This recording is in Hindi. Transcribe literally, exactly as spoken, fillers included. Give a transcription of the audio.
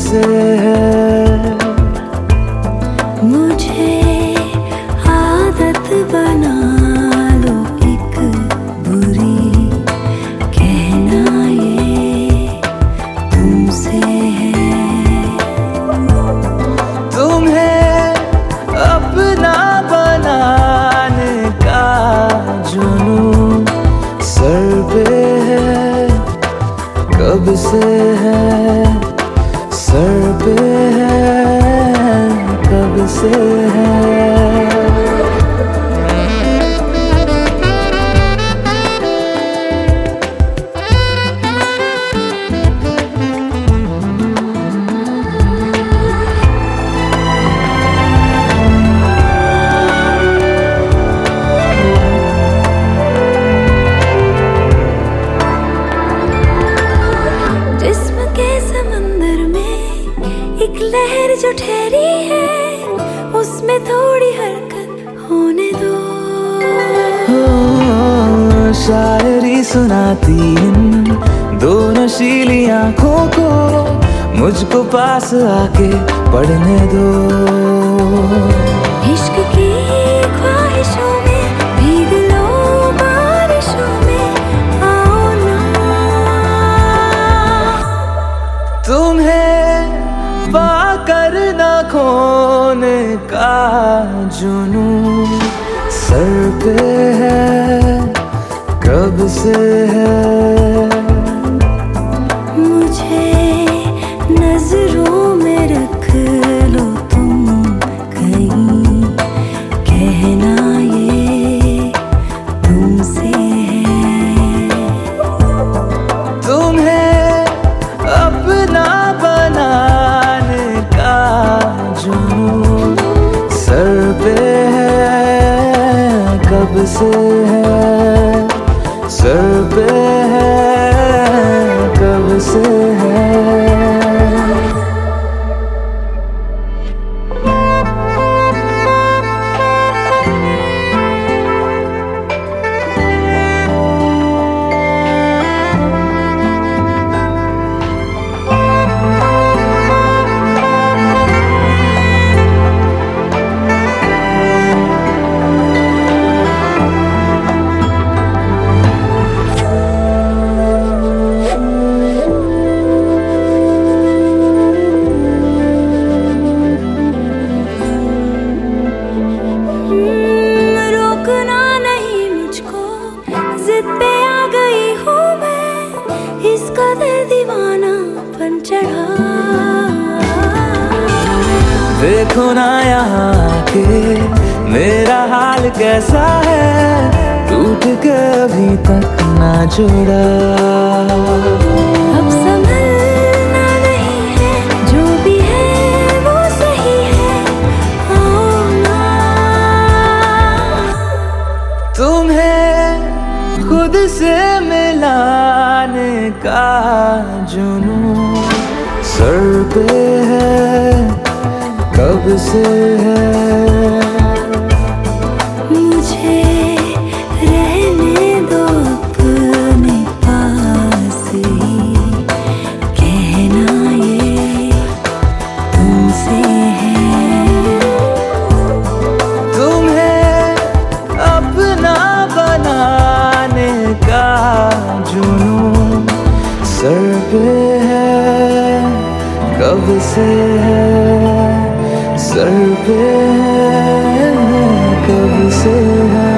से है। मुझे आदत बना लो एक बुरी, कहना ये तुमसे है। तुम्हें अपना बनाने का जुनून सर पे है, कब से है, सर पे है, कब से है। एक लहर जो ठहरी है, उसमें थोड़ी हरकत होने दो। ओ, शायरी सुनाती इन दो नशीली आंखों को, मुझको पास आके पढ़ने दो। इश्क की ख्वाहिशों में भीग लो बारिशों में, आओ ना। तुम्हें पाकर न खोने का जुनून सर पे है, कब से है। मुझे नजरों में रख लो तुम कहीं, कहना ये तुमसे है। तुम्हें अपना बनाने का जुनून सर पे है, कब से है, सर पे है, कब से है। पे आ गई हूँ मैं, इसका दिल दीवानापन चढ़ा। देखो ना यहाँ के मेरा हाल कैसा है, टूट के अभी तक ना जुड़ा। अब संभलना नहीं है, जो भी है वो सही है, आओ ना। तुम्हें खुद से मिलाने का जुनून सर पे है, कब से है। मुझे रहने दो अपने पास ही, कहना ये तुमसे है। तुम्हें अपना बनाने का जुनून सर पे है, कब से है, सर पे है, कब से है।